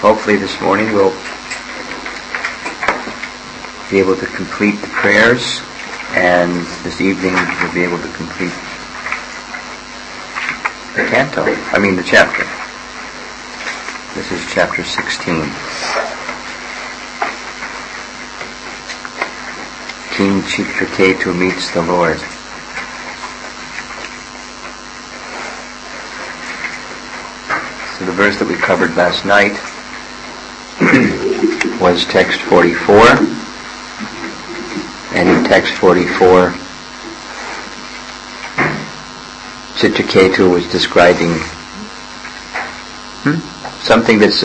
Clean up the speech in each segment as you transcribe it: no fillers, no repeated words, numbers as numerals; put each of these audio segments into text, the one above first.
hopefully this morning we'll be able to complete the prayers, and this evening we'll be able to complete the chapter. This is chapter 16. King Chitraketu meets the Lord. So the verse that we covered last night was text 44. And in text 44, Chitraketu was describing something that's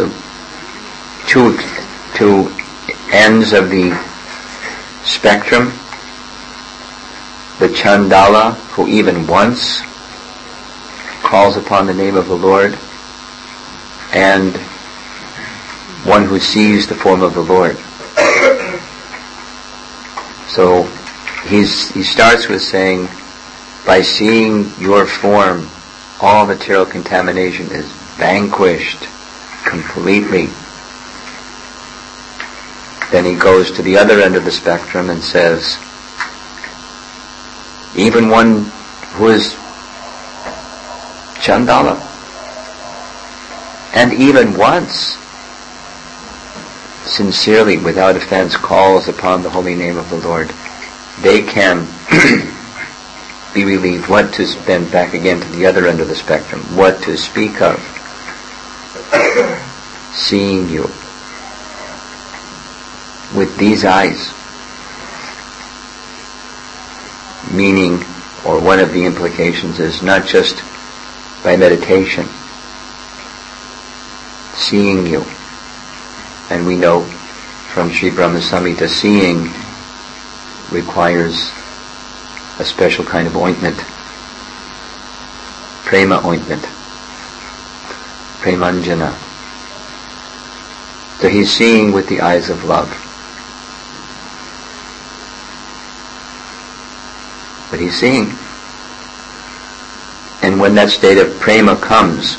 two ends of the spectrum. The Chandala, who even once calls upon the name of the Lord, and one who sees the form of the Lord. So he starts with saying, by seeing your form, all material contamination is vanquished completely. Then he goes to the other end of the spectrum and says, even one who is Chandala, and even once sincerely, without offense, calls upon the holy name of the Lord, they can be relieved. What to spend back again to the other end of the spectrum? What to speak of? Seeing you with these eyes. Meaning, or one of the implications is not just by meditation, seeing you. And we know from Sri Brahma Samhita, seeing requires a special kind of ointment, prema ointment, premanjana. So he's seeing with the eyes of love. But he's seeing. And when that state of prema comes,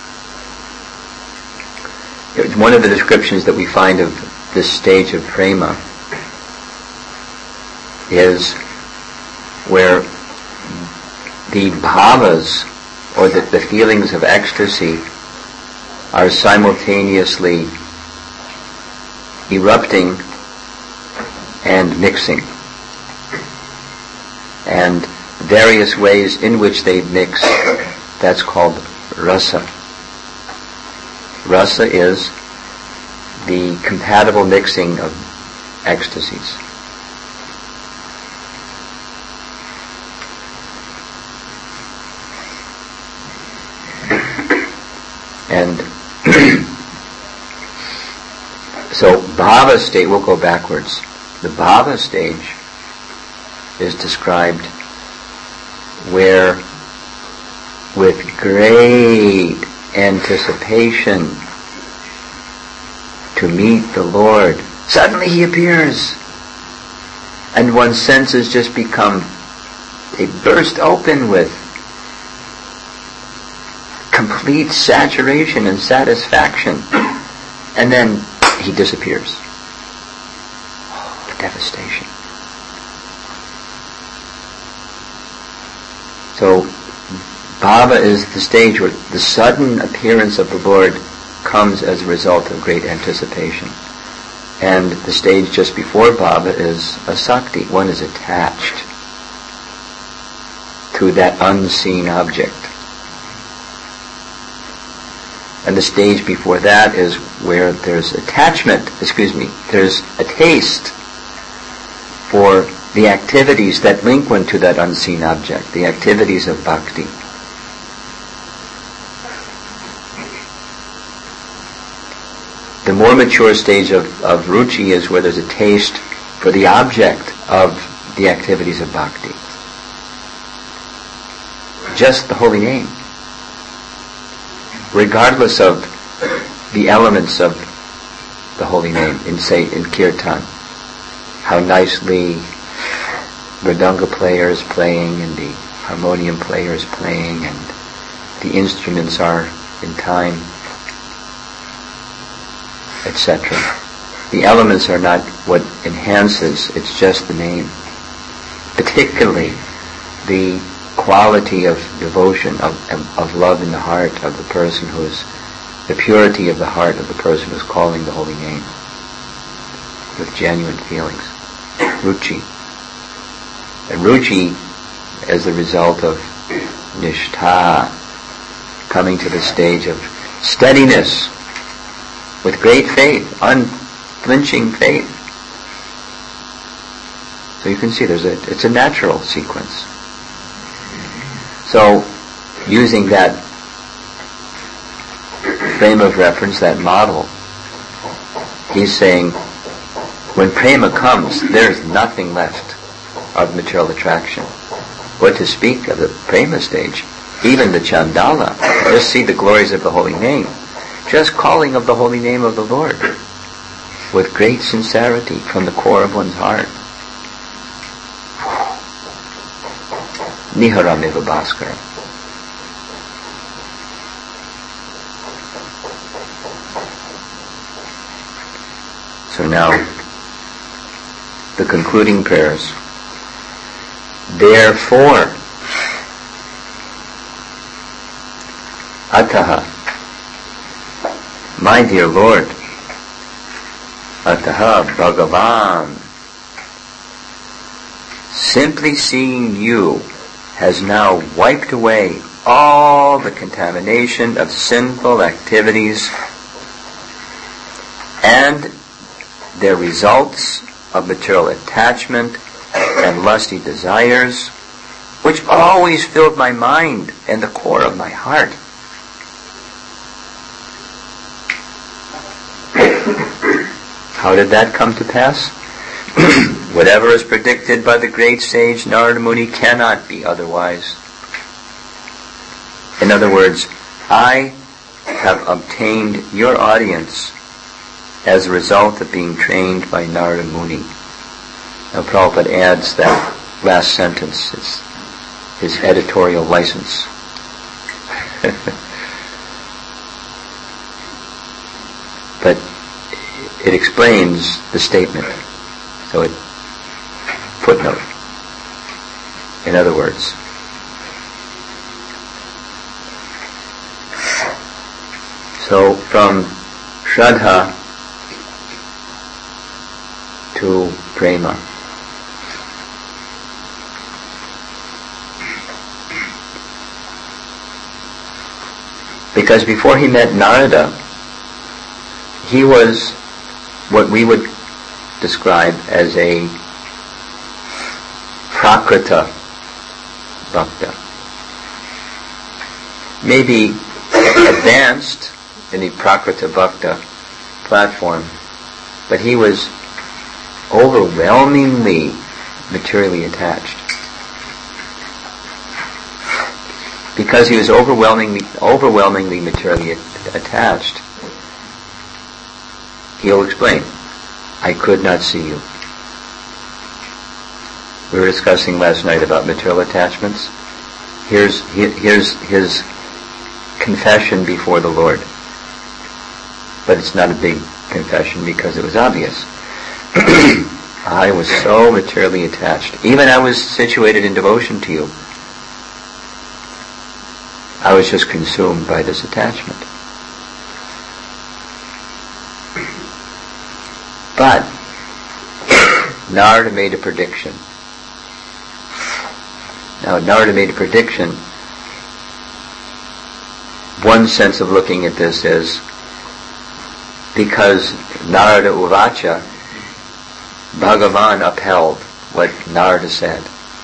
one of the descriptions that we find of this stage of prema is where the bhavas, or the feelings of ecstasy, are simultaneously erupting and mixing. And various ways in which they mix, that's called rasa. Rasa is the compatible mixing of ecstasies. And so bhava state, we'll go backwards. The bhava stage is described where, with great anticipation to meet the Lord, suddenly he appears, and one's senses just become, they burst open with complete saturation and satisfaction, and then he disappears. Oh, the devastation. So bhava is the stage where the sudden appearance of the Lord comes as a result of great anticipation. And the stage just before bhava is asakti. One is attached to that unseen object. And the stage before that is where there's there's a taste for the activities that link one to that unseen object, the activities of bhakti. The more mature stage of ruchi is where there's a taste for the object of the activities of bhakti. Just the holy name. Regardless of the elements of the holy name, in kirtan, how nicely mridanga player is playing and the harmonium player is playing and the instruments are in time. etc. The elements are not what enhances, it's just the name. Particularly the quality of devotion, of love in the heart of the person who is, the purity of the heart of the person who is calling the holy name with genuine feelings. Ruchi. And ruchi as the result of nishtha, coming to the stage of steadiness with great faith, unflinching faith. So you can see it's a natural sequence. So using that frame of reference, that model, he's saying when prema comes, there's nothing left of material attraction. What to speak of the prema stage, even the chandala, just see the glories of the holy name, just calling of the holy name of the Lord with great sincerity from the core of one's heart. Niharameva Bhaskara. So now, the concluding prayers. Therefore, Ataha, my dear Lord, Ataha Bhagavan, simply seeing you has now wiped away all the contamination of sinful activities and their results of material attachment and lusty desires, which always filled my mind and the core of my heart. How did that come to pass? Whatever is predicted by the great sage Narada Muni cannot be otherwise. In other words, I have obtained your audience as a result of being trained by Narada Muni. Now Prabhupada adds that last sentence, it's his editorial license. But it explains the statement. So it footnote. In other words, so from Shraddha to Prema. Because before he met Narada, he was what we would describe as a Prakrita Bhakta. Maybe advanced in the Prakrita Bhakta platform, but he was overwhelmingly materially attached. Because he was overwhelmingly materially attached, he'll explain, I could not see you. We were discussing last night about material attachments. Here's his confession before the Lord. But it's not a big confession because it was obvious. I was so materially attached. Even I was situated in devotion to you. I was just consumed by this attachment. But Narada made a prediction. Now Narada made a prediction. One sense of looking at this is because Narada Uvacha, Bhagavan upheld what Narada said.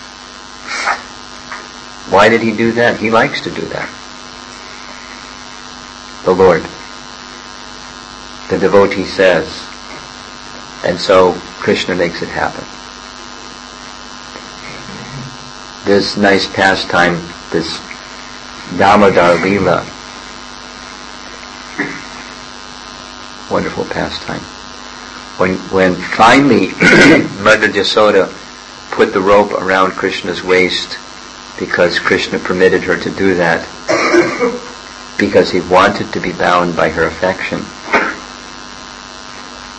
Why did he do that? He likes to do that. The Lord. The devotee says. And so Krishna makes it happen. This nice pastime, this Damodar Leela, wonderful pastime. When finally Mother Yasoda put the rope around Krishna's waist, because Krishna permitted her to do that, because he wanted to be bound by her affection.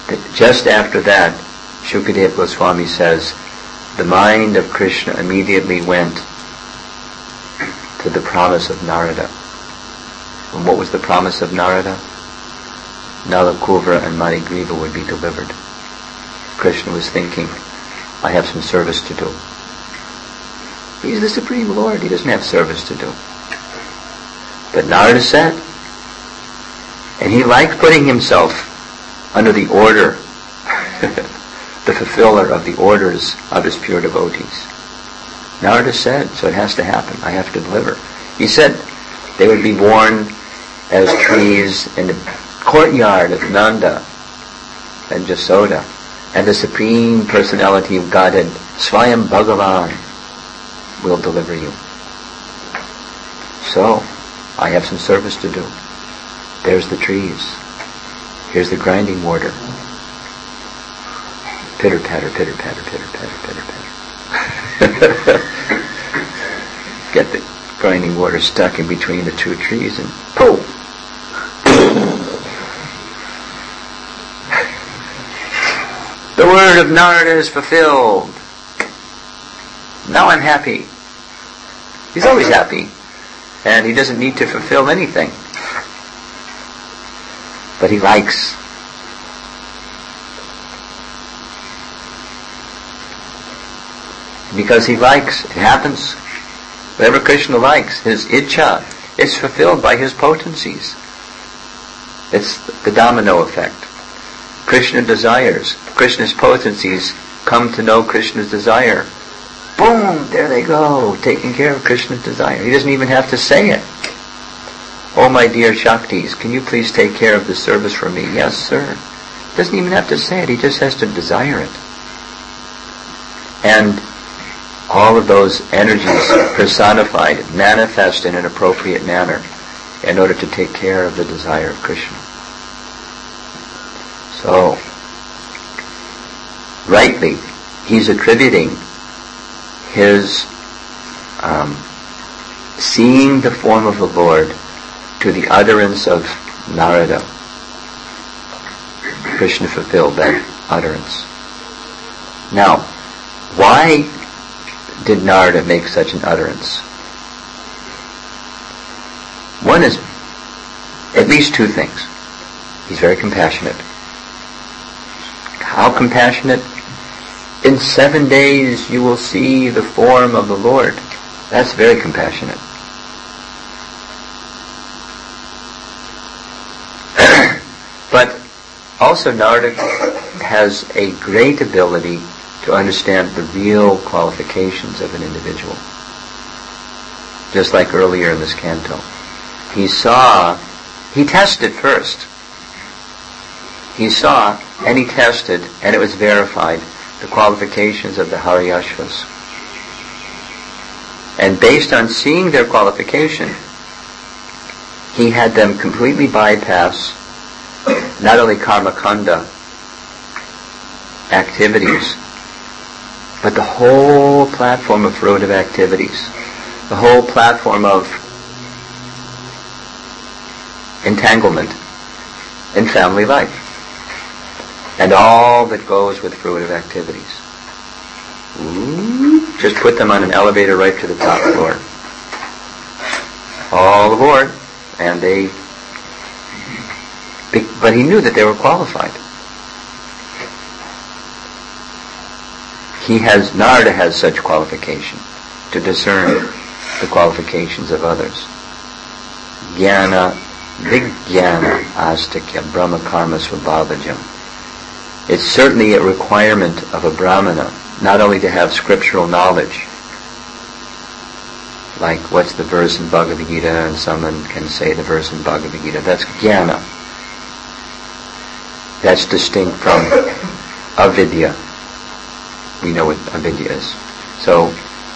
Just after that, Shukadeva Goswami says, the mind of Krishna immediately went to the promise of Narada. And what was the promise of Narada? Nalakuvara and Manigriva would be delivered. Krishna was thinking, I have some service to do. He's the Supreme Lord, he doesn't have service to do. But Narada said, and he liked putting himself under the order, the fulfiller of the orders of his pure devotees. Narada said, so it has to happen, I have to deliver. He said they would be born as trees in the courtyard of Nanda and Jasoda, and the Supreme Personality of Godhead, Swayam Bhagavan, will deliver you. So, I have some service to do. There's the trees. Here's the grinding mortar. Pitter patter, pitter patter, pitter patter, pitter patter. Get the grinding mortar stuck in between the two trees and poof! The word of Narada is fulfilled. Now I'm happy. He's always happy. And he doesn't need to fulfill anything. But he likes. Because he likes, it happens. Whatever Krishna likes, his Ichcha, is fulfilled by his potencies. It's the domino effect. Krishna desires. Krishna's potencies come to know Krishna's desire. Boom! There they go, taking care of Krishna's desire. He doesn't even have to say it. Oh, my dear Shaktis, can you please take care of the service for me? Yes, sir. Doesn't even have to say it. He just has to desire it. And all of those energies personified manifest in an appropriate manner in order to take care of the desire of Krishna. So, rightly, he's attributing his seeing the form of the Lord to the utterance of Narada. Krishna fulfilled that utterance. Now, why did Narada make such an utterance? One is at least two things. He's very compassionate. How compassionate? In 7 days you will see the form of the Lord. That's very compassionate. But also Narada has a great ability to understand the real qualifications of an individual. Just like earlier in this canto. He tested first. He saw and he tested, and it was verified, the qualifications of the Haryashvas. And based on seeing their qualification, he had them completely bypass not only karma kanda activities, but the whole platform of fruitive activities, the whole platform of entanglement in family life, and all that goes with fruitive activities. Just put them on an elevator right to the top floor. All aboard, and but he knew that they were qualified. Narada has such qualification to discern the qualifications of others. Jnana, Vijnana, Astakya, Brahma Karma Svabhavajam. It's certainly a requirement of a Brahmana not only to have scriptural knowledge, like what's the verse in Bhagavad Gita, and someone can say the verse in Bhagavad Gita. That's Jnana. That's distinct from avidya. We know what avidya is. So,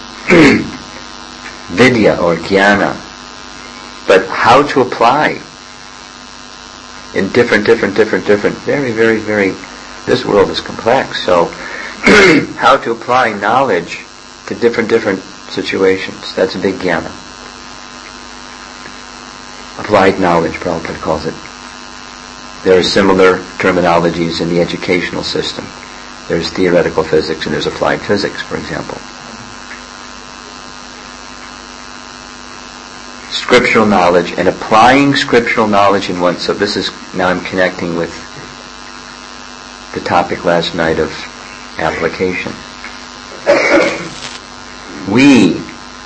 vidya or jnana. But how to apply in different, very, very, very, this world is complex, so how to apply knowledge to different situations. That's a big jnana. Applied knowledge, Prabhupada calls it. There are similar terminologies in the educational system. There's theoretical physics and there's applied physics, for example. Scriptural knowledge and applying scriptural knowledge in one. So this is, now I'm connecting with the topic last night of application. We,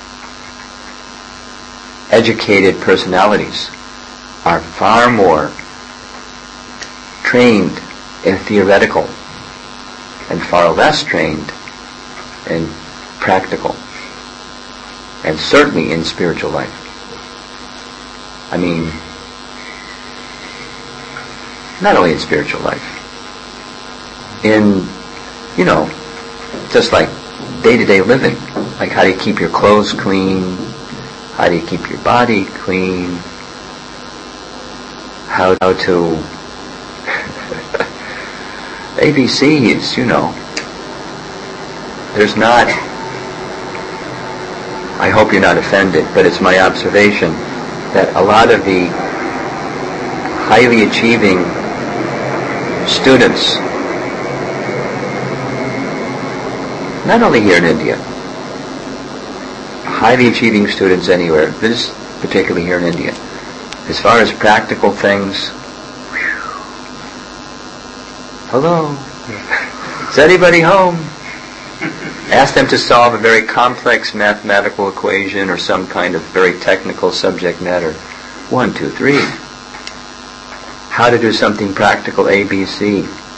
educated personalities, are far more trained in theoretical and far less trained in practical, and certainly in spiritual life. I mean, not only in spiritual life, in, just like day-to-day living, like how do you keep your clothes clean, how do you keep your body clean, how to ABCs, there's not, I hope you're not offended, but it's my observation that a lot of the highly achieving students, not only here in India, highly achieving students anywhere, this particularly here in India, as far as practical things, hello, is anybody home? Ask them to solve a very complex mathematical equation or some kind of very technical subject matter. 1, 2, 3. How to do something practical, ABC.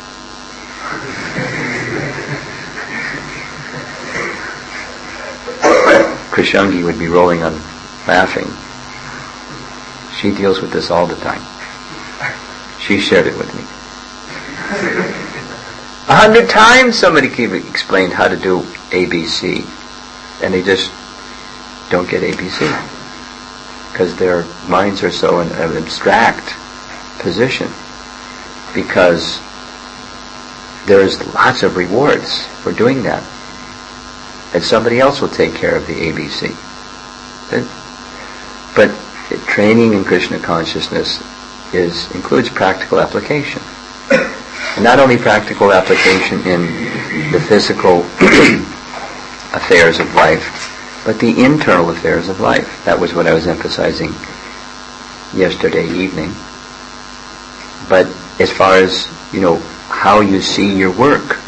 Krishangi would be rolling on laughing. She deals with this all the time. She shared it with me. 100 times somebody explained how to do ABC, and they just don't get ABC because their minds are so in an abstract position, because there's lots of rewards for doing that, and somebody else will take care of the ABC. But training in Krishna consciousness includes practical application. And not only practical application in the physical affairs of life, but the internal affairs of life. That was what I was emphasizing yesterday evening. But as far as, how you see your work,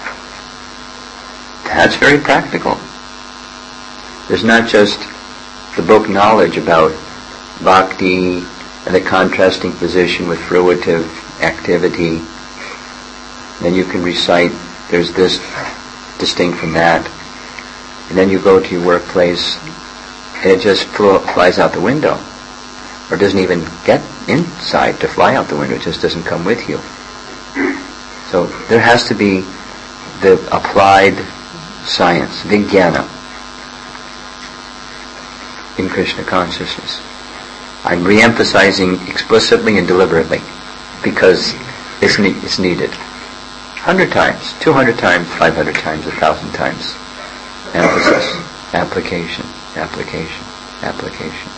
that's very practical. There's not just the book knowledge about bhakti and the contrasting position with fruitive activity. Then you can recite, there's this distinct from that. And then you go to your workplace and it just flies out the window. Or doesn't even get inside to fly out the window, it just doesn't come with you. So there has to be the applied science, vijnana, in Krishna consciousness. I'm re-emphasizing explicitly and deliberately because it's needed. 100 times, 200 times, 500 times, 1,000 times. Emphasis, application, application, application.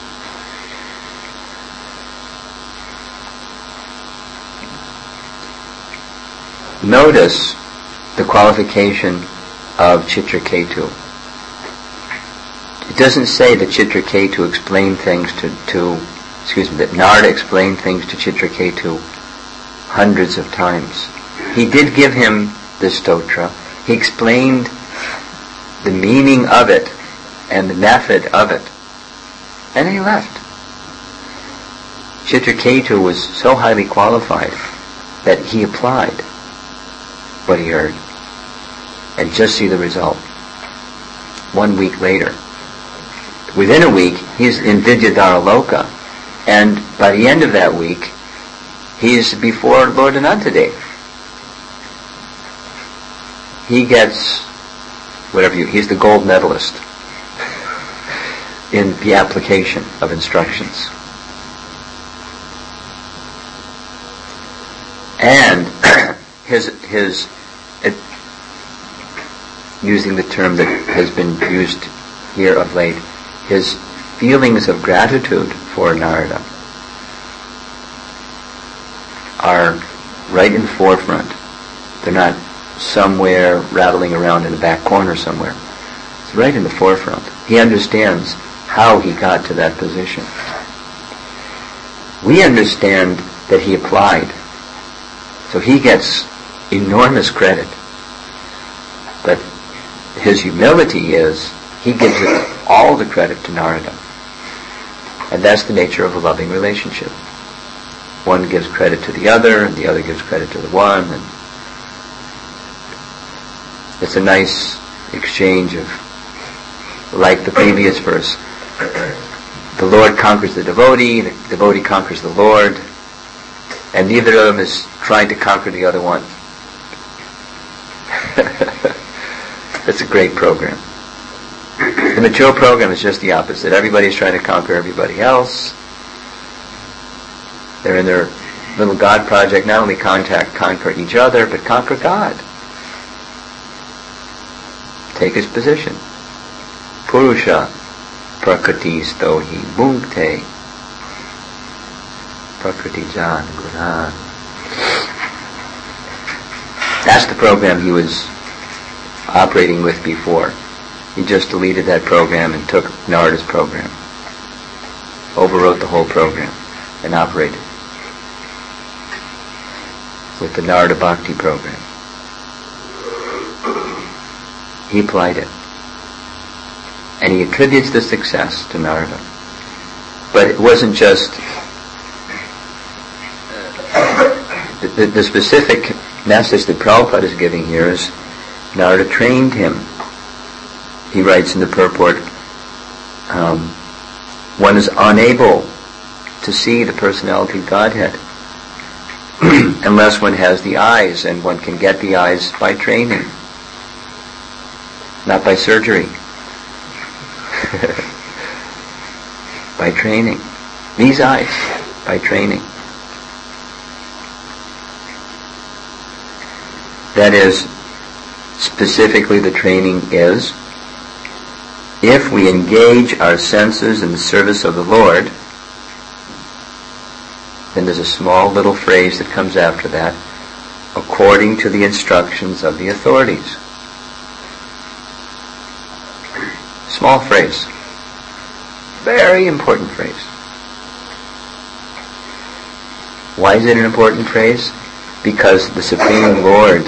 Notice the qualification of Chitraketu. It doesn't say that Chitraketu explained things that Narada explained things to Chitraketu hundreds of times. He did give him the stotra. He explained the meaning of it and the method of it. And then he left. Chitraketu was so highly qualified that he applied what he heard. And just see the result. 1 week later. Within a week, he's in Vidyadhara Loka. And by the end of that week, he's before Lord Anantadev. He gets he's the gold medalist in the application of instructions. And his using the term that has been used here of late, his feelings of gratitude for Narada are right in the forefront. They're not somewhere rattling around in the back corner somewhere. It's right in the forefront. He understands how he got to that position. We understand that he applied. So he gets enormous credit. But his humility is, he gives all the credit to Narada. And that's the nature of a loving relationship. One gives credit to the other, and the other gives credit to the one, and it's a nice exchange of, like the previous verse, the Lord conquers the devotee conquers the Lord, and neither of them is trying to conquer the other one. It's a great program. The mature program is just the opposite. Everybody's trying to conquer everybody else. They're in their little God project, not only conquer each other, but conquer God. Take his position. Purusha prakritisto hi bhukte prakritijan gunan. That's the program he was operating with before. He just deleted that program and took Narada's program. Overwrote the whole program and operated with the Narada Bhakti program. He applied it. And he attributes the success to Narada. But it wasn't just the specific message that Prabhupada is giving here is Narada trained him. He writes in the purport, one is unable to see the personality of Godhead unless one has the eyes, and one can get the eyes by training, not by surgery. By training. These eyes, by training. That is, specifically the training is, if we engage our senses in the service of the Lord, then there's a small little phrase that comes after that, according to the instructions of the authorities. Small phrase. Very important phrase. Why is it an important phrase? Because the Supreme Lord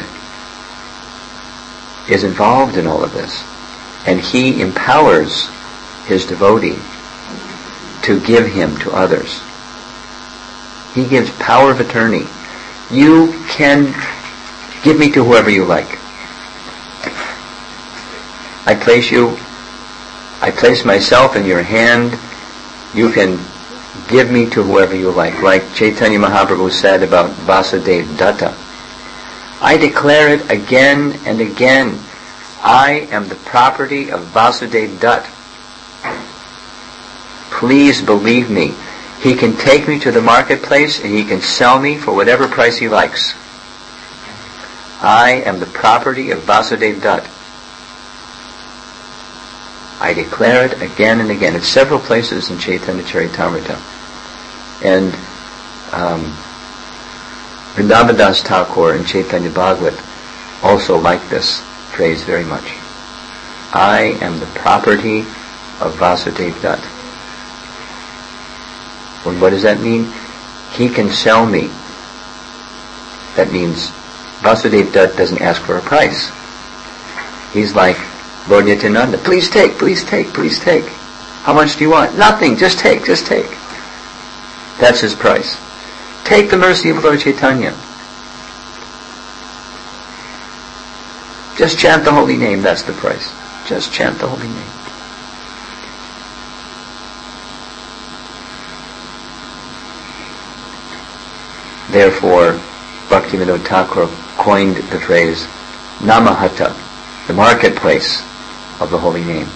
is involved in all of this. And he empowers his devotee to give him to others. He gives power of attorney. You can give me to whoever you like. I place myself in your hand. You can give me to whoever you like. Like Chaitanya Mahaprabhu said about Vasudeva Datta. I declare it again and again. I am the property of Vasudeva Datta. Please believe me. He can take me to the marketplace and he can sell me for whatever price he likes. I am the property of Vasudeva Datta. I declare it again and again. It's several places in Chaitanya Charitamrita. And Vrindavan Das Thakur and Chaitanya Bhagavat also like this phrase very much. I am the property of Vasudeva Datta. Well, what does that mean? He can sell me. That means Vasudeva Datta doesn't ask for a price. He's like Lord Nityananda. Please take, please take, please take. How much do you want? Nothing. Just take, just take. That's his price. Take the mercy of Lord Chaitanya. Just chant the holy name. That's the price. Just chant the holy name. Therefore, Bhaktivinoda Thakur coined the phrase Namahata, the marketplace of the holy name.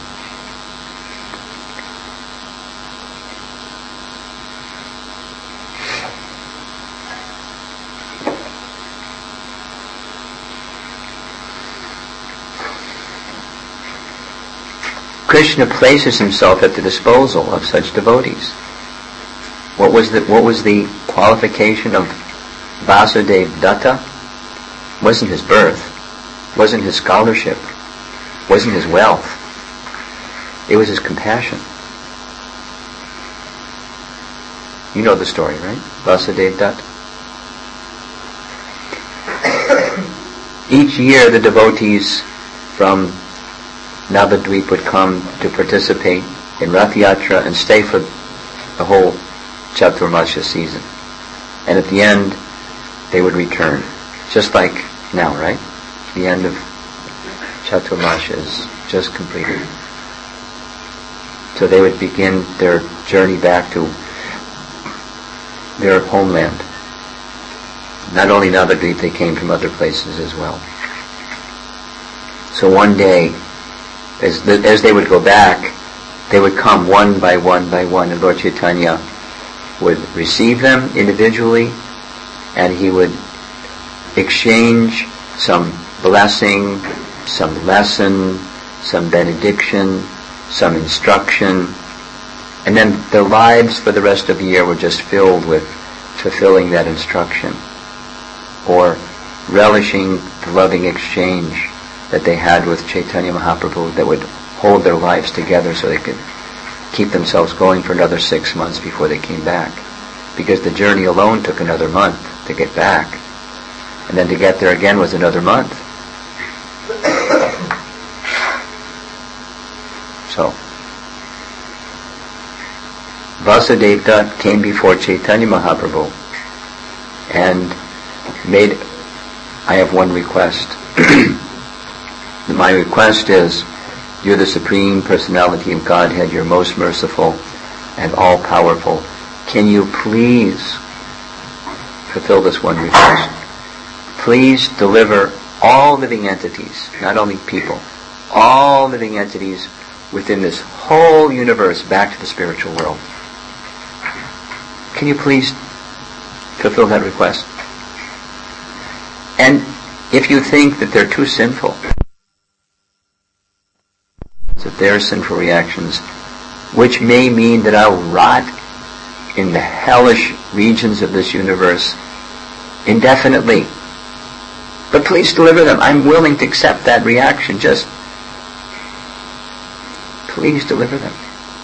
Krishna places himself at the disposal of such devotees. What was the qualification of Vasudeva Datta wasn't his birth, wasn't his scholarship, wasn't his wealth. It was his compassion. You know the story, right? Vasudeva Datta. Each year the devotees from Navadvip would come to participate in Rath Yatra and stay for the whole Chaturmasya season. And at the end, they would return. Just like now, right? The end of Chaturmasya is just completed. So they would begin their journey back to their homeland. Not only Navadvip, they came from other places as well. So one day, as they would go back, they would come one by one by one, and Lord Chaitanya would receive them individually, and he would exchange some blessing, some lesson, some benediction, some instruction, and then their lives for the rest of the year were just filled with fulfilling that instruction, or relishing the loving exchange that they had with Chaitanya Mahaprabhu that would hold their lives together so they could keep themselves going for another 6 months before they came back. Because the journey alone took another month to get back. And then to get there again was another month. So, Vasudeva Datta came before Chaitanya Mahaprabhu and made, I have one request. My request is, you're the Supreme Personality of Godhead, you're most merciful and all-powerful. Can you please fulfill this one request? Please deliver all living entities, not only people, all living entities within this whole universe back to the spiritual world. Can you please fulfill that request? And if you think that they're too sinful, that their sinful reactions, which may mean that I'll rot in the hellish regions of this universe indefinitely, but please deliver them. I'm willing to accept that reaction. Just please deliver them.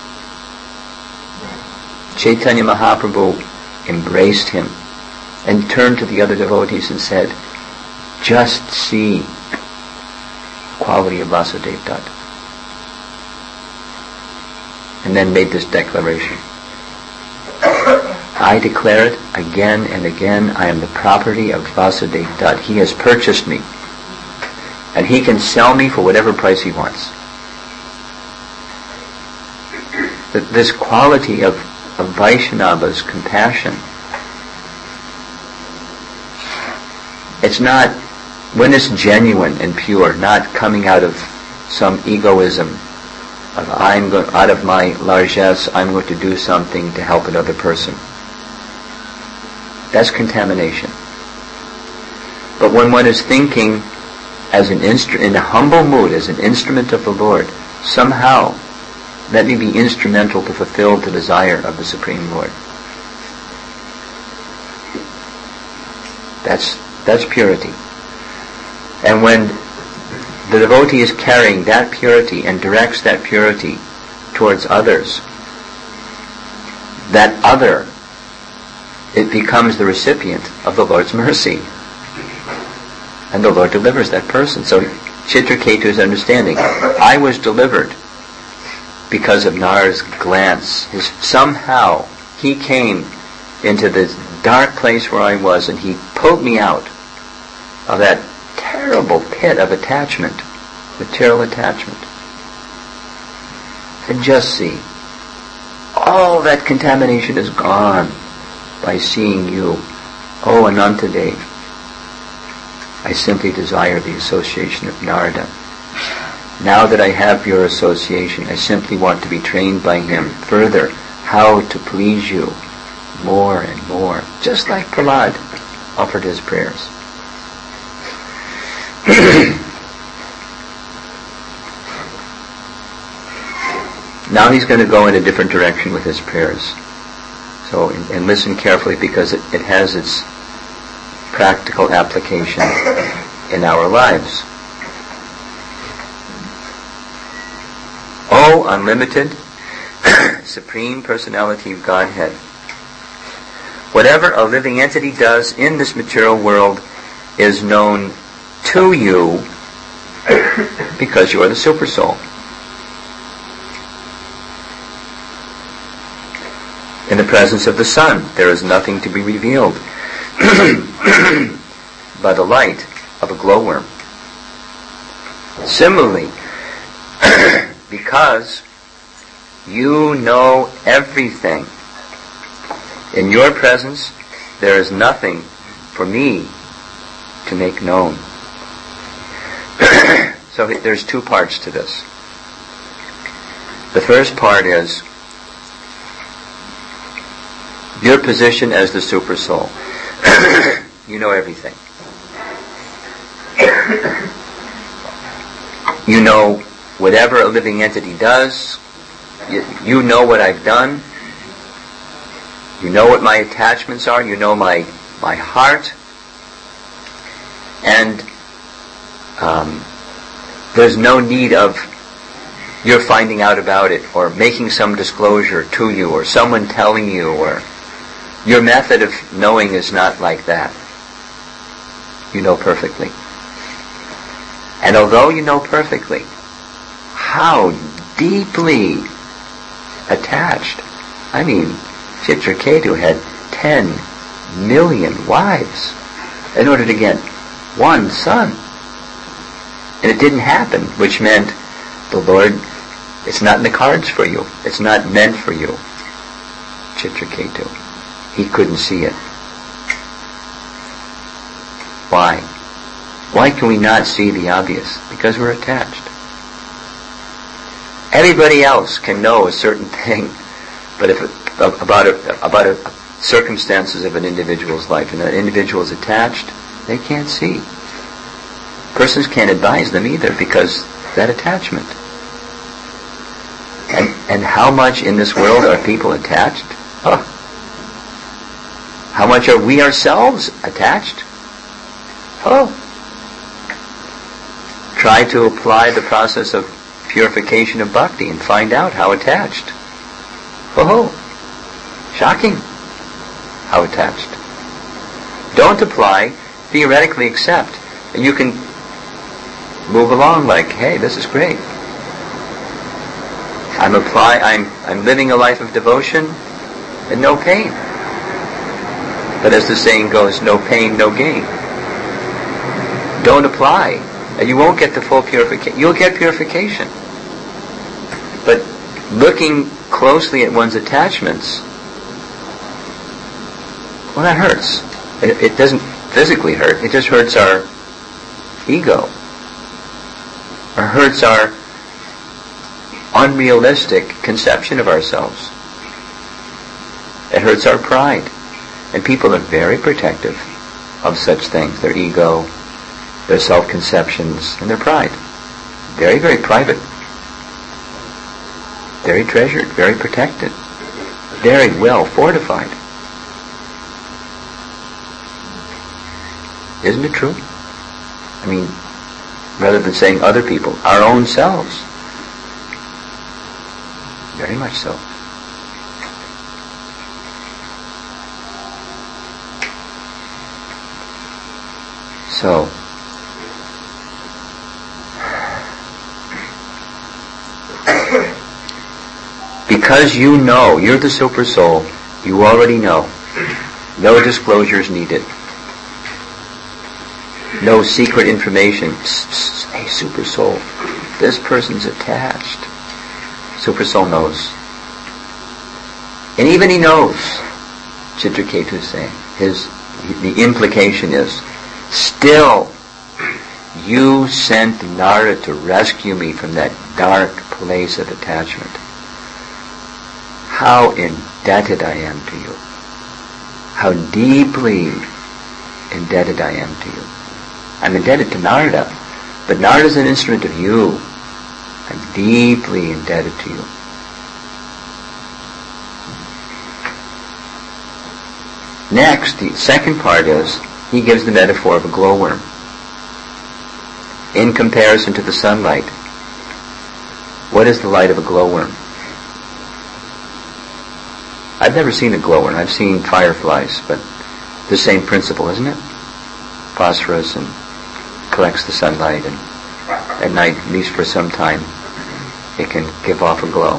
Chaitanya Mahaprabhu embraced him and turned to the other devotees and said, just see quality of Vasudeva Datta. And then made this declaration. I declare it again and again, I am the property of Vasudeva Datta. He has purchased me. And he can sell me for whatever price he wants. This quality of Vaishnava's compassion, it's not, when it's genuine and pure, not coming out of some egoism, of out of my largesse, I'm going to do something to help another person. That's contamination. But when one is thinking as an in a humble mood, as an instrument of the Lord, somehow let me be instrumental to fulfill the desire of the Supreme Lord. That's purity. And when the devotee is carrying that purity and directs that purity towards others, that other, it becomes the recipient of the Lord's mercy. And the Lord delivers that person. So Chitraketu's understanding, I was delivered because of Nar's glance. Somehow he came into this dark place where I was, and he pulled me out of that terrible pit of attachment, material attachment. And just see, all that contamination is gone by seeing you. Oh, Anantadev, I simply desire the association of Narada. Now that I have your association, I simply want to be trained by him further how to please you more and more, just like Prahlad offered his prayers. Now he's going to go in a different direction with his prayers. So, and listen carefully, because it has its practical application in our lives. O unlimited, Supreme Personality of Godhead, whatever a living entity does in this material world is known to you because you are the Supersoul. In the presence of the sun, there is nothing to be revealed by the light of a glowworm. Similarly, because you know everything, in your presence there is nothing for me to make known. So there's two parts to this. The first part is your position as the Supersoul. You know everything. You know whatever a living entity does. You know what I've done. You know what my attachments are. You know my heart. And there's no need of your finding out about it or making some disclosure to you or someone telling you, or your method of knowing is not like that. You know perfectly. And although you know perfectly, how deeply attached. I mean, Chitraketu had 10 million wives in order to get one son. And it didn't happen, which meant the Lord, it's not in the cards for you. It's not meant for you. Chitraketu. He couldn't see it. Why? Why can we not see the obvious? Because we're attached. Everybody else can know a certain thing, but about circumstances of an individual's life, and an individual is attached, they can't see. Persons can't advise them either because that attachment. And how much in this world are people attached? Oh. How much are we ourselves attached? Oh. Try to apply the process of purification of bhakti and find out how attached. Oh, shocking how attached. Don't apply, theoretically accept, and you can move along like, hey, this is great. I'm living a life of devotion and no pain. But as the saying goes, no pain, no gain. Don't apply, and you won't get the full purification. You'll get purification. But looking closely at one's attachments, well, that hurts. It doesn't physically hurt. It just hurts our ego. Or hurts our unrealistic conception of ourselves. It hurts our pride. And people are very protective of such things. Their ego, their self-conceptions, and their pride. Very, very private. Very treasured, very protected. Very well fortified. Isn't it true? I mean, rather than saying other people, our own selves. Very much so. So, because you know, you're the Super Soul, you already know. No disclosures needed. No secret information. Psst, psst, hey, Super Soul, this person's attached. Super Soul knows. And even he knows, Chitraketu is saying, the implication is, still, you sent Narada to rescue me from that dark place of attachment. How indebted I am to you. How deeply indebted I am to you. I'm indebted to Narada, but Narada is an instrument of you. I'm deeply indebted to you. Next, the second part is, he gives the metaphor of a glowworm. In comparison to the sunlight, what is the light of a glowworm? I've never seen a glowworm. I've seen fireflies, but the same principle, isn't it? Phosphorus and collects the sunlight, and at night, at least for some time, it can give off a glow.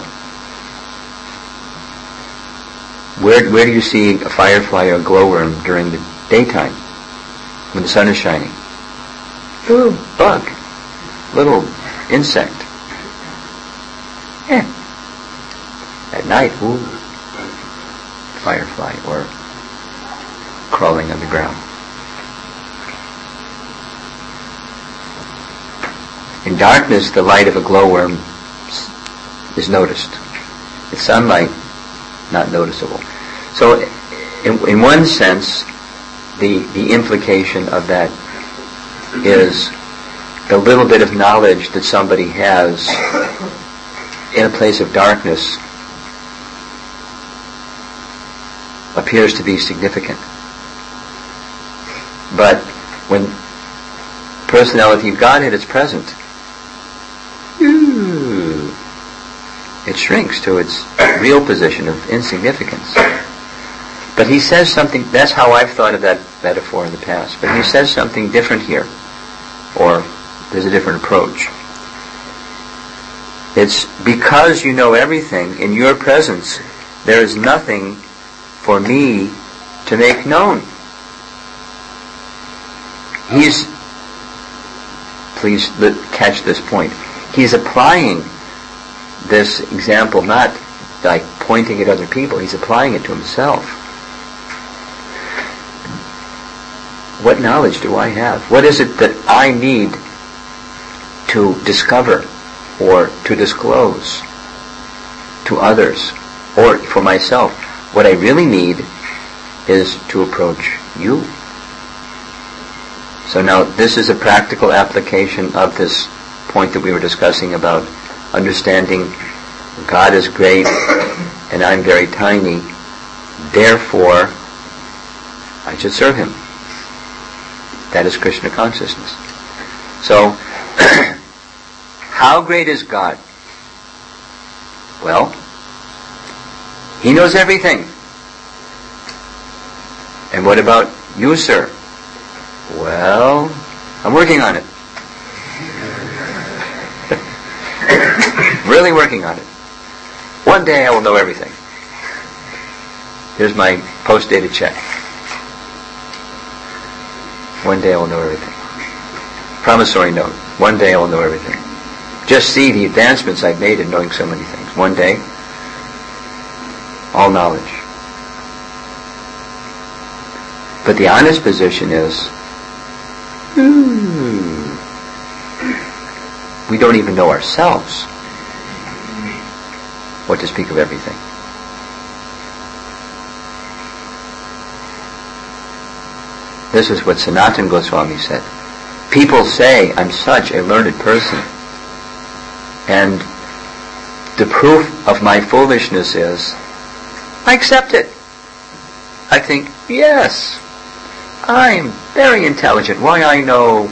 Where do you see a firefly or a glowworm during the daytime, when the sun is shining? Little bug, little insect. Yeah. At night, ooh, firefly or crawling on the ground. In darkness, the light of a glowworm is noticed. In sunlight, not noticeable. So, in one sense, the implication of that is the little bit of knowledge that somebody has in a place of darkness appears to be significant. But when personality of Godhead is present, it shrinks to its real position of insignificance. But he says something, that's how I've thought of that metaphor in the past, but he says something different here, or there's a different approach. It's because you know everything, in your presence, there is nothing for me to make known. Please catch this point. He's applying this example not like pointing at other people, he's applying it to himself. What knowledge do I have? What is it that I need to discover or to disclose to others or for myself? What I really need is to approach you. So now this is a practical application of this point that we were discussing about understanding God is great and I'm very tiny, therefore I should serve Him. That is Krishna consciousness. So, how great is God? Well, He knows everything. And what about you, sir? Well, I'm working on it. Really working on it. One day I will know everything. Here's my post-dated check. One day I will know everything. Promissory note. One day I will know everything. Just see the advancements I've made in knowing so many things. One day, all knowledge. But the honest position is, we don't even know ourselves, what to speak of everything. This is what Sanatana Goswami said. People say I'm such a learned person, and the proof of my foolishness is I accept it. I think, yes, I'm very intelligent. Why, I know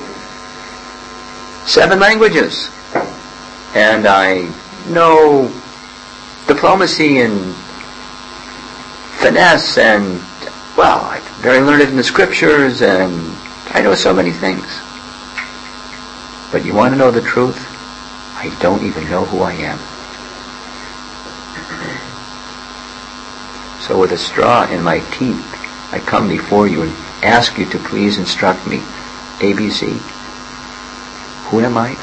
7 languages, and I know diplomacy and finesse, and well, I'm very learned in the scriptures, and I know so many things. But you want to know the truth? I don't even know who I am. So with a straw in my teeth, I come before you and ask you to please instruct me. ABC. Who am I?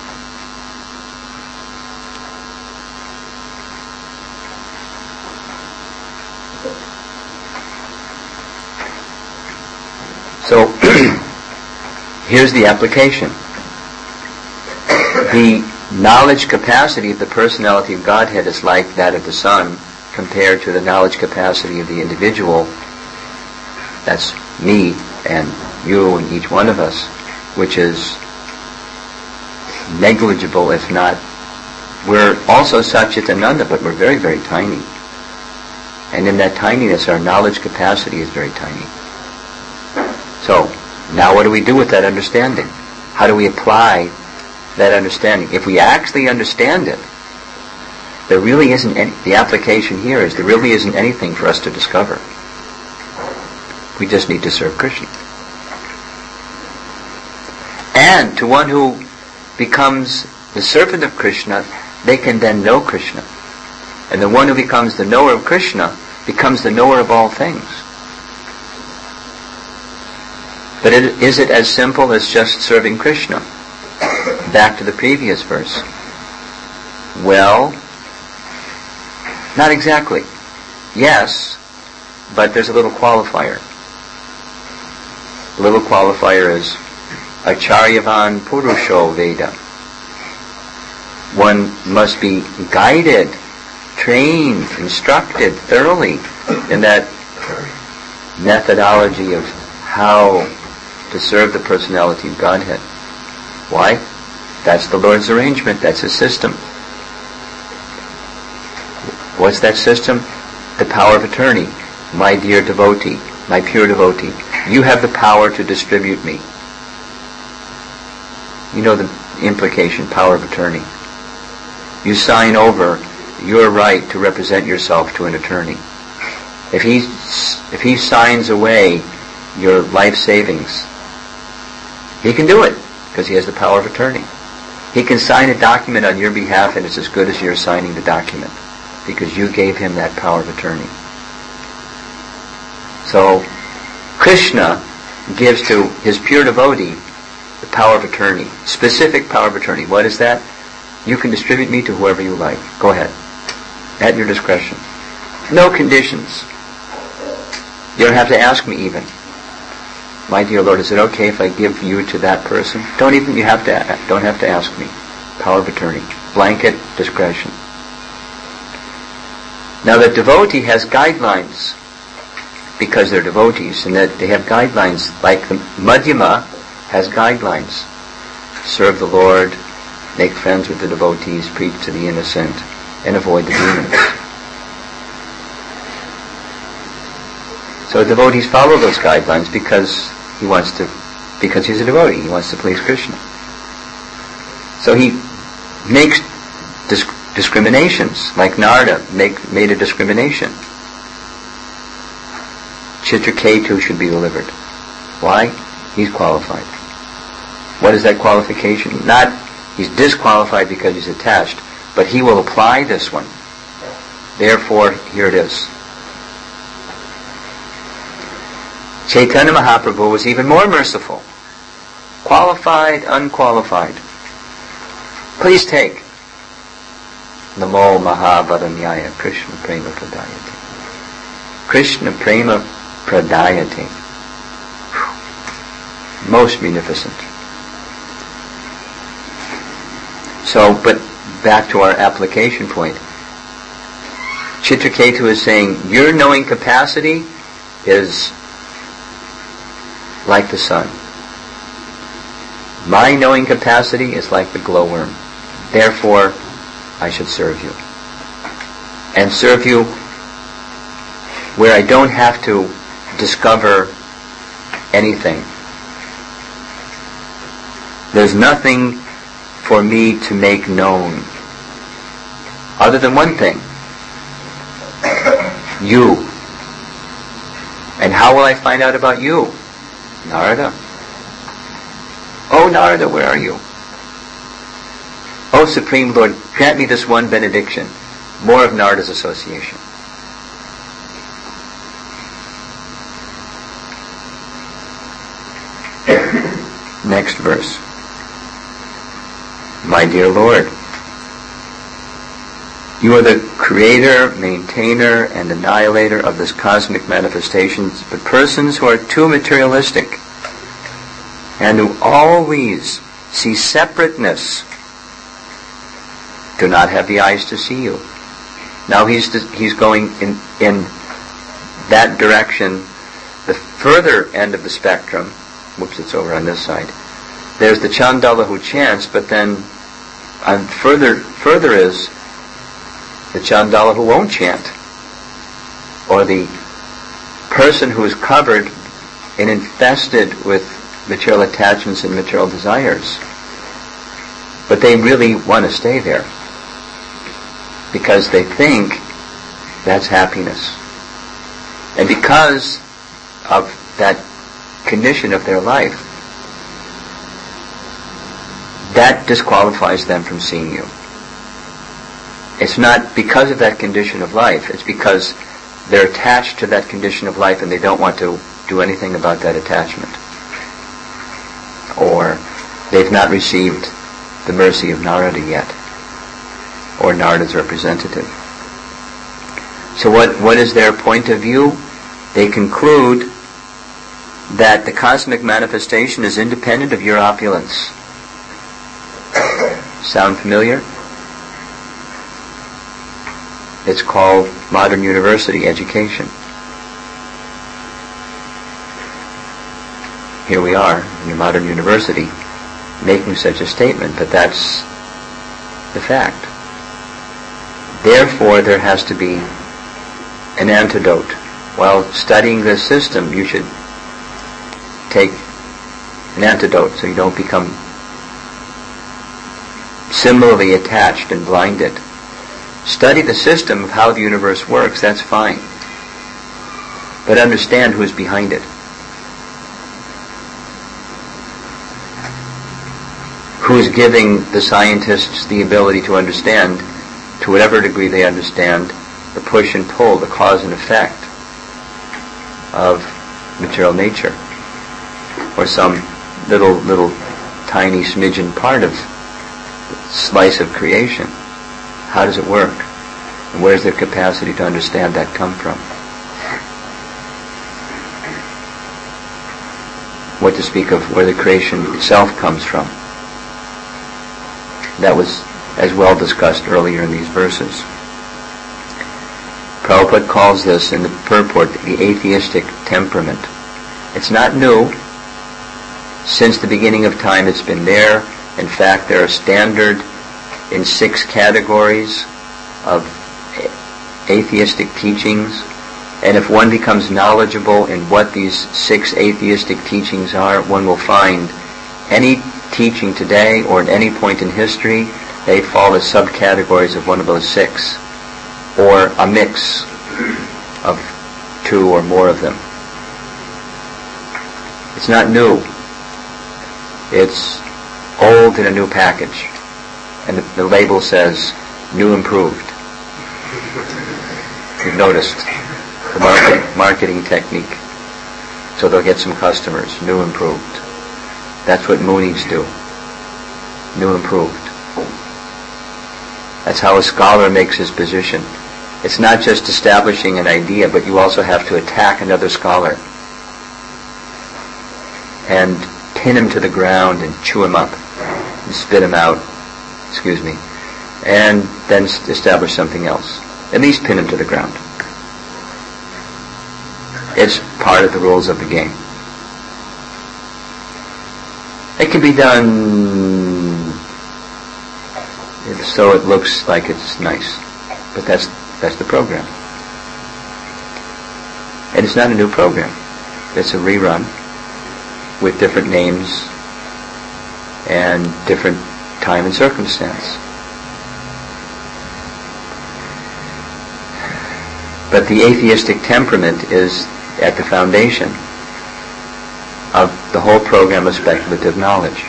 So, here's the application. The knowledge capacity of the personality of Godhead is like that of the sun compared to the knowledge capacity of the individual. That's me and you and each one of us, which is negligible, if not. We're also Satchitananda, but we're very, very tiny. And in that tininess, our knowledge capacity is very tiny. So, now what do we do with that understanding? How do we apply that understanding? If we actually understand it, there really isn't any, the application here is there really isn't anything for us to discover. We just need to serve Krishna. And to one who becomes the servant of Krishna, they can then know Krishna. And the one who becomes the knower of Krishna becomes the knower of all things. But is it as simple as just serving Krishna? Back to the previous verse. Well, not exactly. Yes, but there's a little qualifier. The little qualifier is Acharyavan Purusho Veda. One must be guided, trained, instructed thoroughly in that methodology of how to serve the personality of Godhead. Why? That's the Lord's arrangement. That's His system. What's that system? The power of attorney. My dear devotee, my pure devotee, you have the power to distribute me. You know the implication, power of attorney. You sign over your right to represent yourself to an attorney. If he signs away your life savings, he can do it because he has the power of attorney. He can sign a document on your behalf and it's as good as you're signing the document because you gave him that power of attorney. So Krishna gives to his pure devotee the power of attorney, specific power of attorney. What is that? You can distribute me to whoever you like. Go ahead. At your discretion. No conditions. You don't have to ask me even. My dear Lord, is it okay if I give you to that person? Don't have to ask me. Power of attorney. Blanket discretion. Now the devotee has guidelines because they're devotees and that they have guidelines like the Madhyama has guidelines. Serve the Lord, make friends with the devotees, preach to the innocent, and avoid the demons. So devotees follow those guidelines because he's a devotee. He wants to please Krishna. So he makes discriminations, like Narada made a discrimination. Chitraketu should be delivered. Why? He's qualified. What is that qualification? Not he's disqualified because he's attached, but he will apply this one. Therefore, here it is. Chaitanya Mahaprabhu was even more merciful. Qualified, unqualified. Please take. Namo Mahabharanyaya Krishna Prema Pradayate. Krishna Prema Pradayate. Most munificent. So, but back to our application point. Chitraketu is saying, your knowing capacity is like the sun. My knowing capacity is like the glowworm. Therefore, I should serve you. And serve you where I don't have to discover anything. There's nothing for me to make known other than one thing. You. And how will I find out about you? Narada. Oh Narada, where are you? Oh Supreme Lord, grant me this one benediction. More of Narada's association. Next verse. My dear Lord, you are the creator, maintainer, and annihilator of this cosmic manifestations, but persons who are too materialistic and who always see separateness do not have the eyes to see you. Now he's going in that direction, the further end of the spectrum. Whoops, it's over on this side. There's the Chandala who chants, but then further is the Chandala who won't chant, or the person who is covered and infested with material attachments and material desires. But they really want to stay there because they think that's happiness. And because of that condition of their life, that disqualifies them from seeing you. It's not because of that condition of life, it's because they're attached to that condition of life and they don't want to do anything about that attachment. Or they've not received the mercy of Narada yet, or Narada's representative. So what is their point of view? They conclude that the cosmic manifestation is independent of your opulence. Sound familiar? It's called modern university education. Here we are in a modern university making such a statement, but that's the fact. Therefore, there has to be an antidote. While studying this system, you should take an antidote so you don't become similarly attached and blinded. Study the system of how the universe works, that's fine. But understand who's behind it. Who's giving the scientists the ability to understand, to whatever degree they understand, the push and pull, the cause and effect of material nature, or some little tiny smidgen part of slice of creation. How does it work? And where's their capacity to understand that come from? What to speak of where the creation itself comes from. That was as well discussed earlier in these verses. Prabhupada calls this in the purport the atheistic temperament. It's not new. Since the beginning of time it's been there. In fact, there are standard in 6 categories of atheistic teachings. And if one becomes knowledgeable in what these 6 atheistic teachings are, one will find any teaching today or at any point in history, they fall as subcategories of one of those 6, or a mix of 2 or more of them. It's not new. It's old in a new package. And the label says, new improved. You've noticed the marketing technique. So they'll get some customers, new improved. That's what Moonies do. New improved. That's how a scholar makes his position. It's not just establishing an idea, but you also have to attack another scholar and pin him to the ground and chew him up and spit him out, and then establish something else. At least pin him to the ground. It's part of the rules of the game. It can be done so it looks like it's nice, but that's the program. And it's not a new program. It's a rerun with different names and different time and circumstance. But the atheistic temperament is at the foundation of the whole program of speculative knowledge.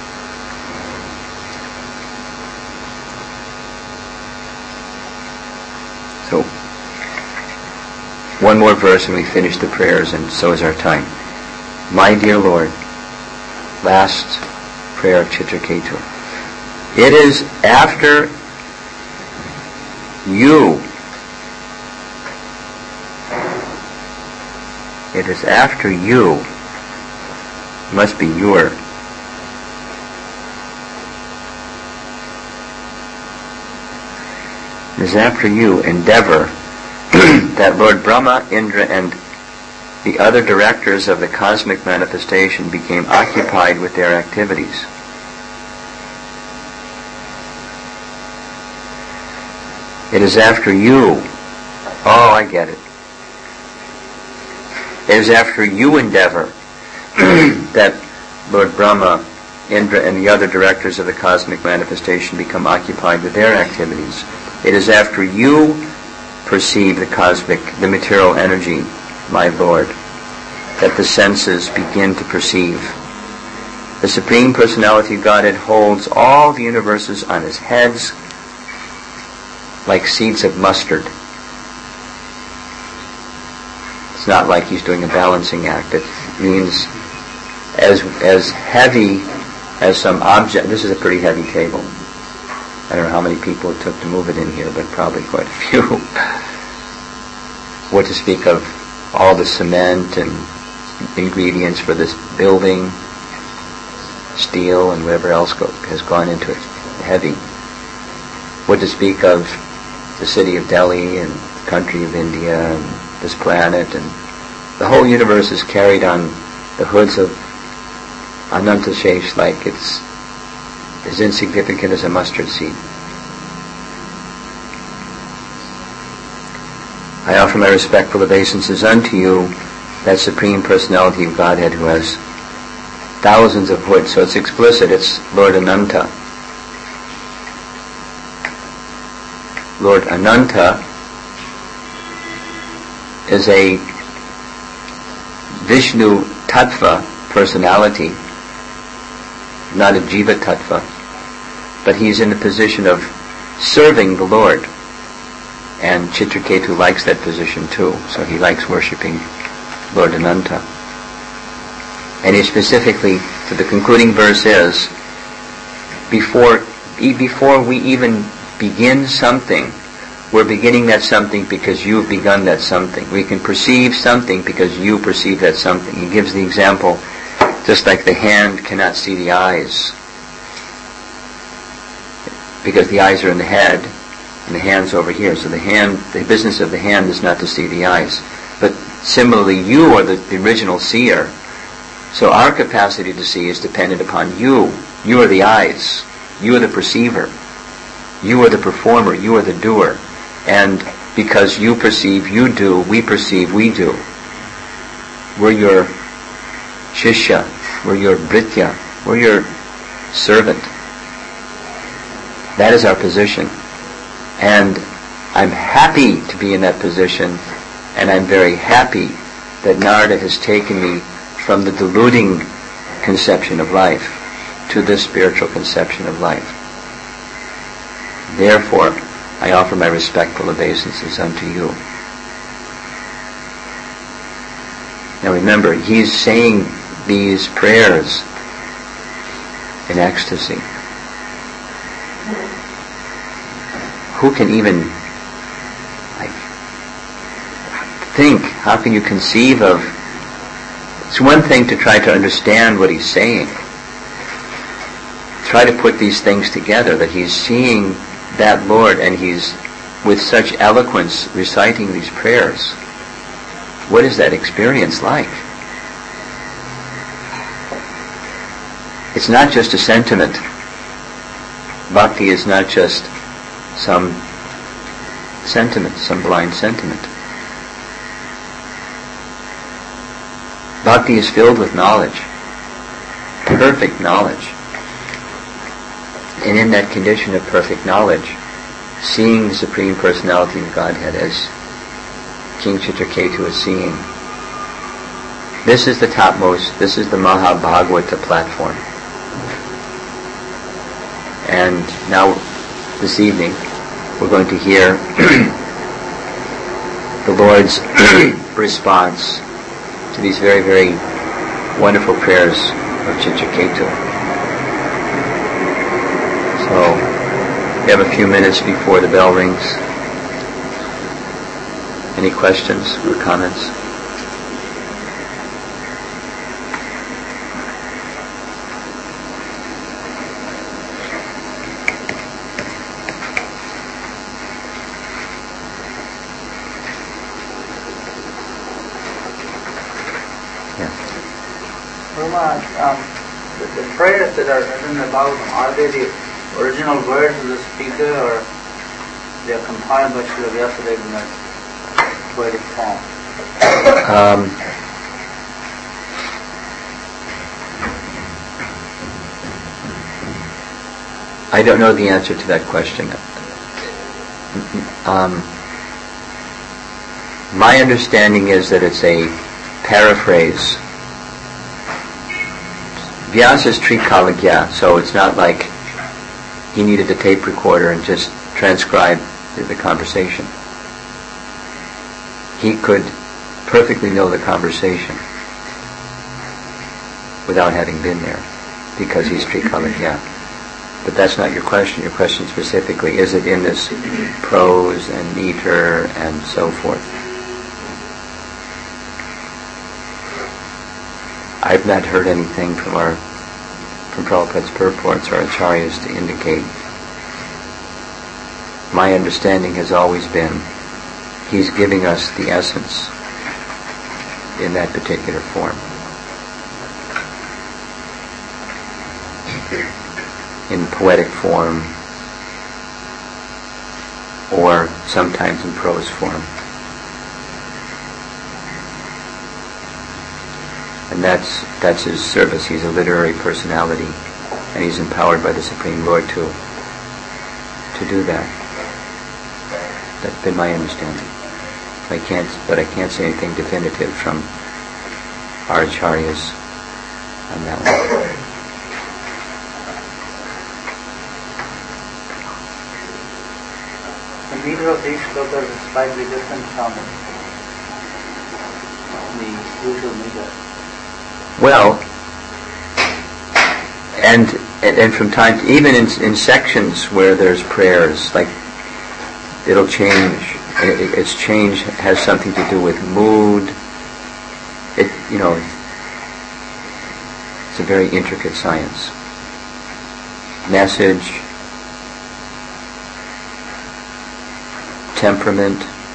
So, one more verse and we finish the prayers, and so is our time. My dear Lord, last prayer of Chitraketu. It is after you. It is after you. Must be your. It is after you endeavor that Lord Brahma, Indra, and the other directors of the cosmic manifestation became occupied with their activities. It is after you. Oh, I get it. It is after you endeavor that Lord Brahma, Indra, and the other directors of the cosmic manifestation become occupied with their activities. It is after you perceive the material energy, my Lord, that the senses begin to perceive. The Supreme Personality of Godhead holds all the universes on his heads like seeds of mustard. It's not like he's doing a balancing act. It means as heavy as some object. This is a pretty heavy table. I don't know how many people it took to move it in here, but probably quite a few. What to speak of all the cement and ingredients for this building, steel and whatever else has gone into it. Heavy. What to speak of the city of Delhi and the country of India and this planet, and the whole universe is carried on the hoods of Ananta Shesh like it's as insignificant as a mustard seed. I offer my respectful obeisances unto you, that Supreme Personality of Godhead who has thousands of hoods. So it's explicit, it's Lord Ananta. Lord Ananta is a Vishnu Tattva personality, not a Jiva Tattva, but he's in the position of serving the Lord. And Chitraketu likes that position too, so he likes worshipping Lord Ananta. And he specifically, so the concluding verse is, before we even begin something, we're beginning that something because you've begun that something. We can perceive something because you perceive that something. He gives the example, just like the hand cannot see the eyes, because the eyes are in the head, and the hand's over here. So the business of the hand is not to see the eyes. But similarly, you are the original seer. So our capacity to see is dependent upon you. You are the eyes. You are the perceiver. You are the performer. You are the doer. And because you perceive, you do. We perceive, we do. We're your shishya. We're your britya. We're your servant. That is our position. And I'm happy to be in that position, and I'm very happy that Narada has taken me from the deluding conception of life to this spiritual conception of life. Therefore, I offer my respectful obeisances unto you. Now remember, he's saying these prayers in ecstasy. Who can even think? How can you conceive of? It's one thing to try to understand what he's saying. Try to put these things together, that he's seeing that Lord and he's with such eloquence reciting these prayers. What is that experience like? It's not just a sentiment. Bhakti is not just some sentiment, some blind sentiment. Bhakti is filled with knowledge, perfect knowledge. And in that condition of perfect knowledge, seeing the Supreme Personality of Godhead as King Chitraketu is seeing, this is the topmost, this is the Mahabhagavata platform. And now, this evening, we're going to hear the Lord's response to these very, very wonderful prayers of Chitraketu. So, we have a few minutes before the bell rings. Any questions or comments? The prayers that are written about them, are they the original words of the speaker, or they are compiled by Srila Vyasadeva in that poetic form? I don't know the answer to that question. My understanding is that it's a paraphrase. Vyasa's Trikaligya, so it's not like he needed a tape recorder and just transcribe the conversation. He could perfectly know the conversation without having been there, because he's Trikaligya. But that's not your question. Your question specifically, is it in this prose and meter and so forth? I've not heard anything from Prabhupada's purports or acharyas to indicate. My understanding has always been he's giving us the essence in that particular form. In poetic form, or sometimes in prose form. And that's his service. He's a literary personality, and he's empowered by the Supreme Lord to do that. That's been my understanding. I can't say anything definitive from our acharyas on that one. The meter of these shlokas is slightly different from the usual meter. Well, and from time to, even in sections where there's prayers, like it'll change. Its change has something to do with mood. It's a very intricate science. Message, temperament,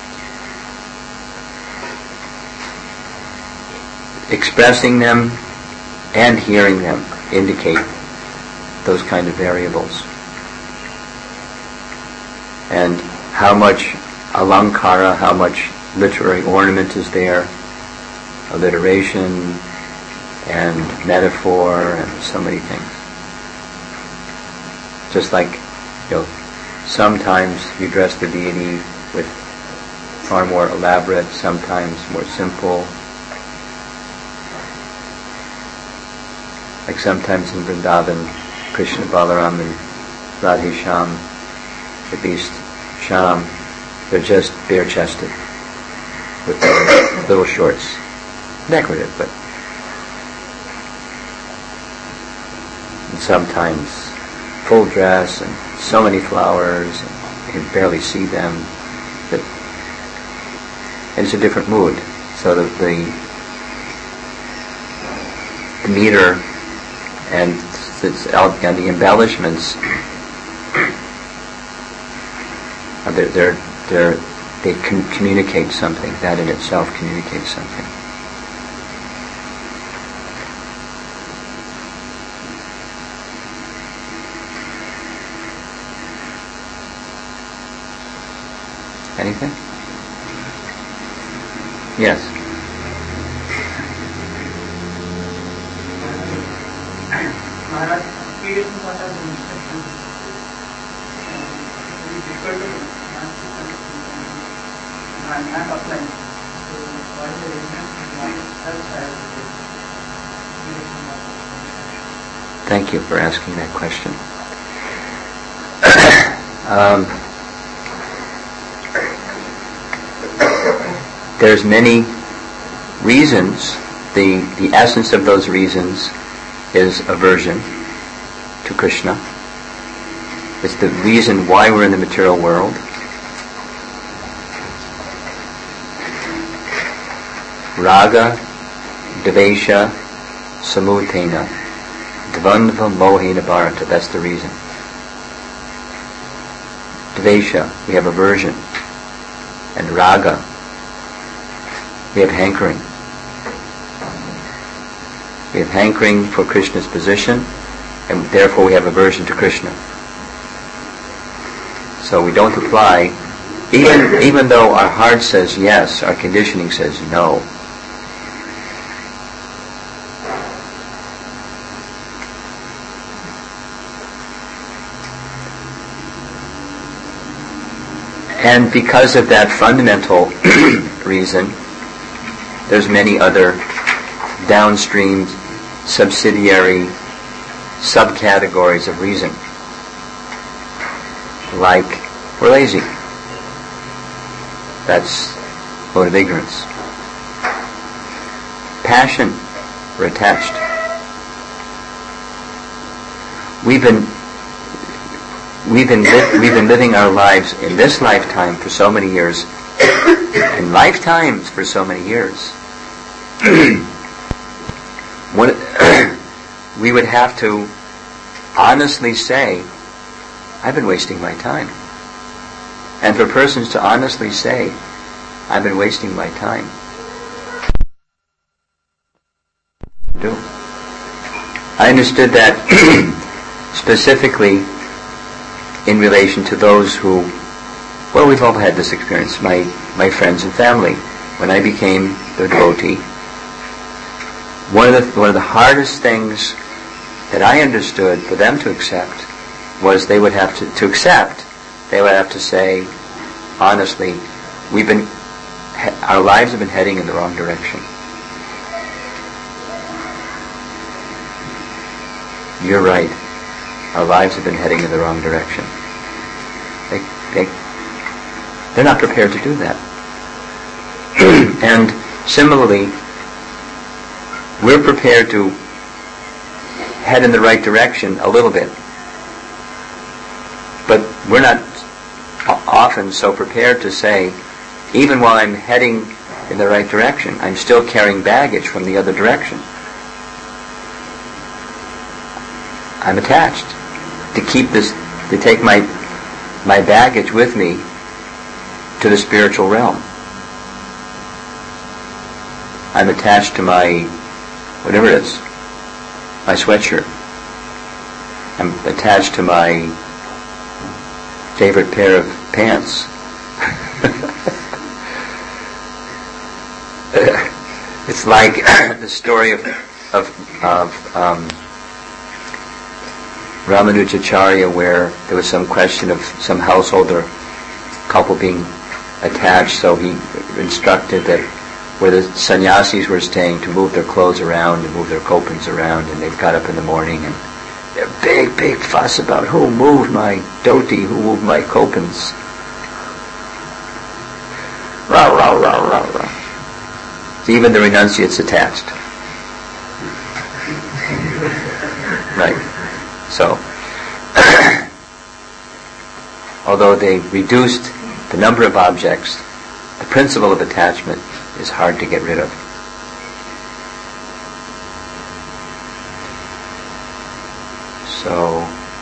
expressing them and hearing them indicate those kind of variables. And how much alankara, how much literary ornament is there, alliteration and metaphor and so many things. Just like, sometimes you dress the deity with far more elaborate, sometimes more simple. Like sometimes in Vrindavan, Krishna, Balaram and Radhe Shyam, at least Shyam, they're just bare-chested with little shorts. Decorative, but... And sometimes full dress and so many flowers, and you can barely see them. And it's a different mood. So the meter and the embellishments, they can communicate something. That in itself communicates something. Anything? Yes. Maharaj, creation what are the instructions? Very difficult to not applying. So what is the reason? Thank you for asking that question. There's many reasons. The essence of those reasons is aversion to Krishna. It's the reason why we're in the material world. Raga, Dvesha, Samutena, Dvandva Mohena Bharata. That's the reason. Dvesha, we have aversion. And Raga, we have hankering. We have hankering for Krishna's position, and therefore we have aversion to Krishna. So we don't apply, even though our heart says yes, our conditioning says no. And because of that fundamental reason, there's many other downstream, subsidiary, subcategories of reason. Like, we're lazy. That's mode of ignorance. Passion, we're attached. We've been living our lives in this lifetime for so many years, and lifetimes for so many years. We would have to honestly say, I've been wasting my time. And for persons to honestly say, I've been wasting my time. I understood that specifically in relation to those who, well, we've all had this experience, my friends and family. When I became the devotee, one of the hardest things that I understood for them to accept was they would have to accept. They would have to say, honestly, our lives have been heading in the wrong direction. You're right. Our lives have been heading in the wrong direction. They're not prepared to do that. And similarly, we're prepared to head in the right direction a little bit. But we're not often so prepared to say, even while I'm heading in the right direction, I'm still carrying baggage from the other direction. I'm attached to take my baggage with me to the spiritual realm. I'm attached to my, whatever it is, my sweatshirt. I'm attached to my favorite pair of pants. It's like the story of Ramanujacharya, where there was some question of some householder couple being attached, so he instructed that where the sannyasis were staying to move their clothes around and move their kopans around, and they got up in the morning and they're big fuss about who moved my dhoti, who moved my kopans. Rah, rah, rah, rah, rah. So even the renunciate's attached. Right. So, although they reduced the number of objects, the principle of attachment is hard to get rid of. So,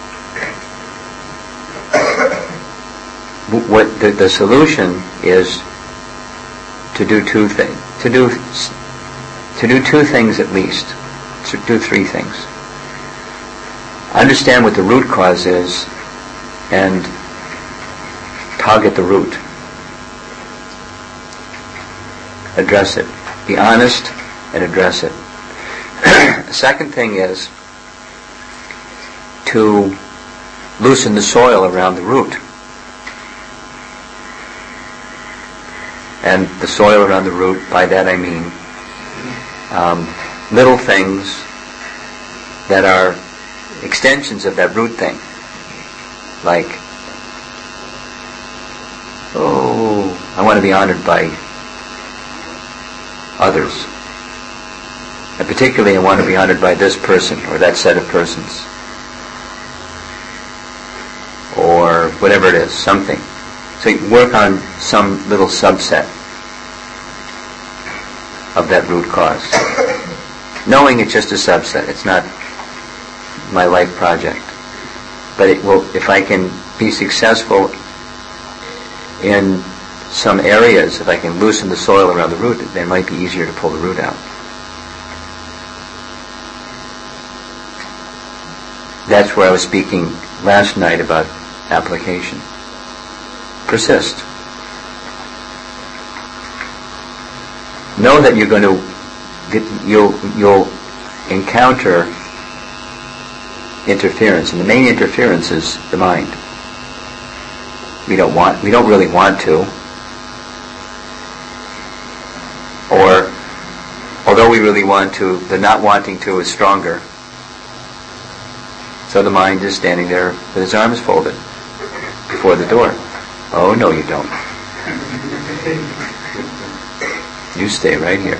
what the solution is to do two things. To do two things at least. To do three things. Understand what the root cause is and tug at the root. Address it. Be honest and address it. The second thing is to loosen the soil around the root. And the soil around the root, by that I mean little things that are extensions of that root thing. Like, I want to be honored by others. And particularly I want to be honored by this person or that set of persons. Or whatever it is, something. So you work on some little subset of that root cause. Knowing it's just a subset, it's not my life project. But it will, if I can be successful in some areas, if I can loosen the soil around the root, then it might be easier to pull the root out. That's where I was speaking last night about application. Persist. Know that you're going to you'll encounter interference, and the main interference is the mind. We don't really want to. Or, although we really want to, the not wanting to is stronger. So the mind is standing there with its arms folded before the door. Oh, no, you don't. You stay right here.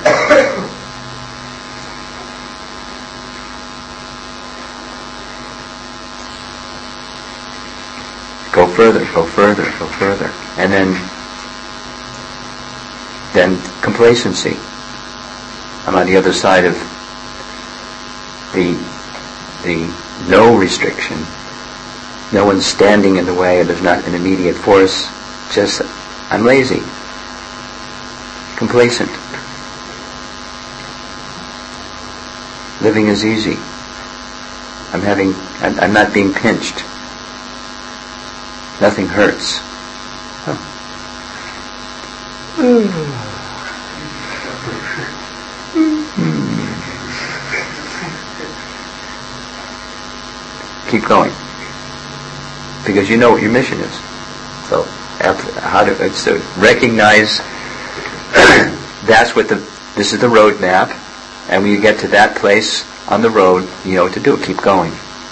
Go further, go further, go further. And then complacency. I'm on the other side of the no restriction. No one's standing in the way, and there's not an immediate force. Just, I'm lazy. Complacent. Living is easy. I'm not being pinched. Nothing hurts. Keep going, because you know what your mission is. So, it's to recognize this is the road map, and when you get to that place on the road, you know what to do. Keep going.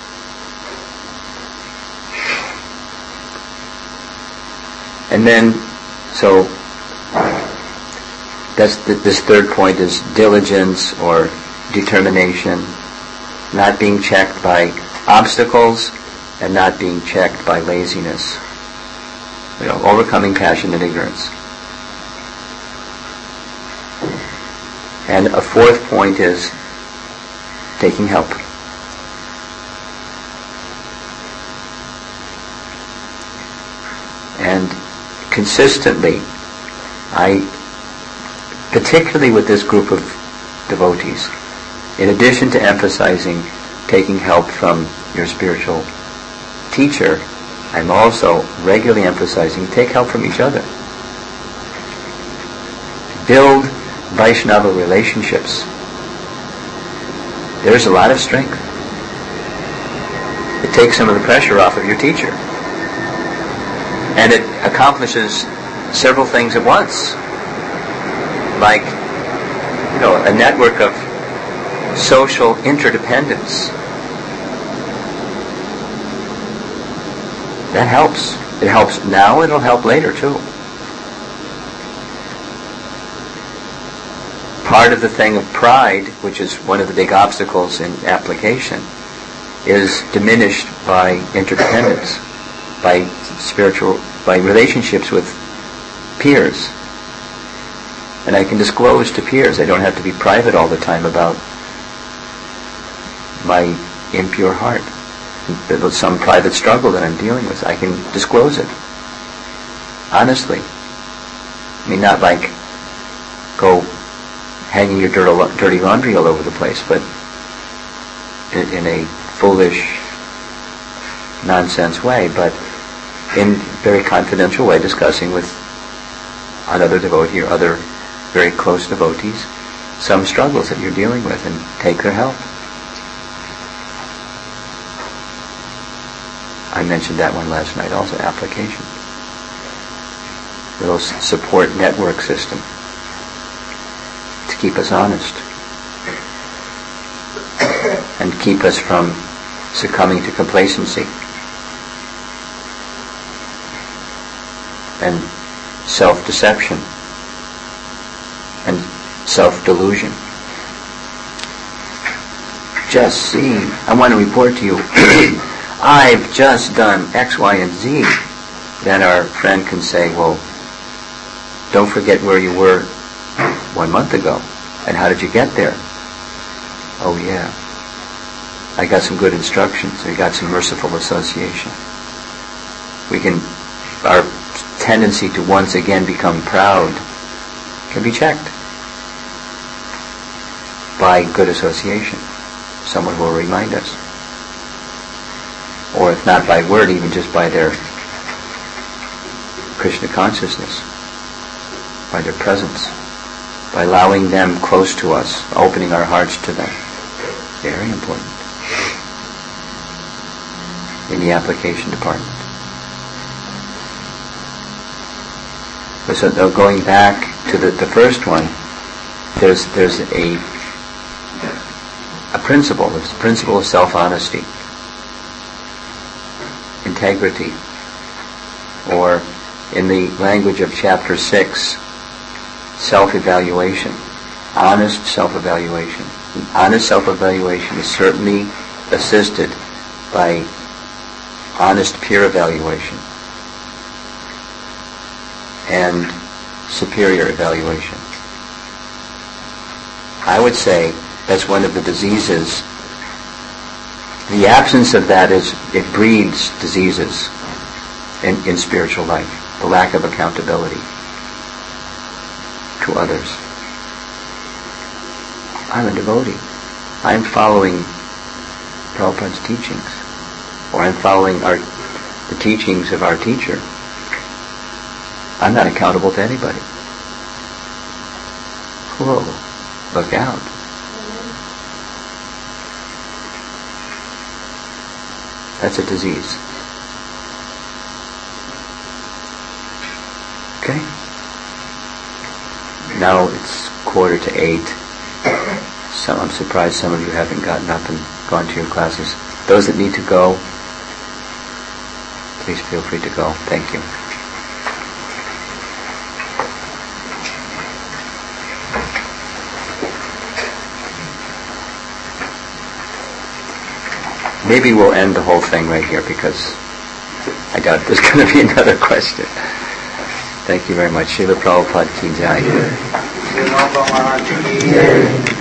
And then, so this third point is diligence or determination, not being checked by obstacles and not being checked by laziness. Overcoming passion and ignorance. And a fourth point is taking help. And consistently, particularly with this group of devotees, in addition to emphasizing taking help from your spiritual teacher, I'm also regularly emphasizing take help from each other. Build Vaishnava relationships. There's a lot of strength. It takes some of the pressure off of your teacher. And it accomplishes several things at once. Like, a network of social interdependence. That helps. It helps now, it'll help later too. Part of the thing of pride, which is one of the big obstacles in application, is diminished by interdependence, by relationships with peers. And I can disclose to peers. I don't have to be private all the time about my impure heart. There's some private struggle that I'm dealing with. I can disclose it. Honestly. I mean, not like go hanging your dirty laundry all over the place, but in a foolish, nonsense way, but in very confidential way, discussing with another devotee or other very close devotees some struggles that you're dealing with, and take their help. I mentioned that one last night also, application. Little support network system to keep us honest and keep us from succumbing to complacency and self-deception and self-delusion. Just see, I want to report to you, I've just done X, Y, and Z. Then our friend can say, well, don't forget where you were 1 month ago. And how did you get there? Oh yeah, I got some good instructions. We got some merciful association. Our tendency to once again become proud can be checked by good association. Someone who will remind us. Or if not by word, even just by their Krishna consciousness, by their presence, by allowing them close to us, opening our hearts to them. Very important in the application department. So going back to the first one, there's a principle. There's a principle of self-honesty, integrity, or in the language of chapter 6, self-evaluation, honest self-evaluation. Honest self-evaluation is certainly assisted by honest peer evaluation and superior evaluation. I would say that's one of the diseases. The absence of that it breeds diseases in spiritual life. The lack of accountability to others. I'm a devotee. I'm following Prabhupada's teachings, or I'm following the teachings of our teacher. I'm not accountable to anybody. Whoa, look out. That's a disease. Okay? Now it's 7:45. So I'm surprised some of you haven't gotten up and gone to your classes. Those that need to go, please feel free to go. Thank you. Maybe we'll end the whole thing right here because I doubt there's going to be another question. Thank you very much. Srila Prabhupada Ki Jai.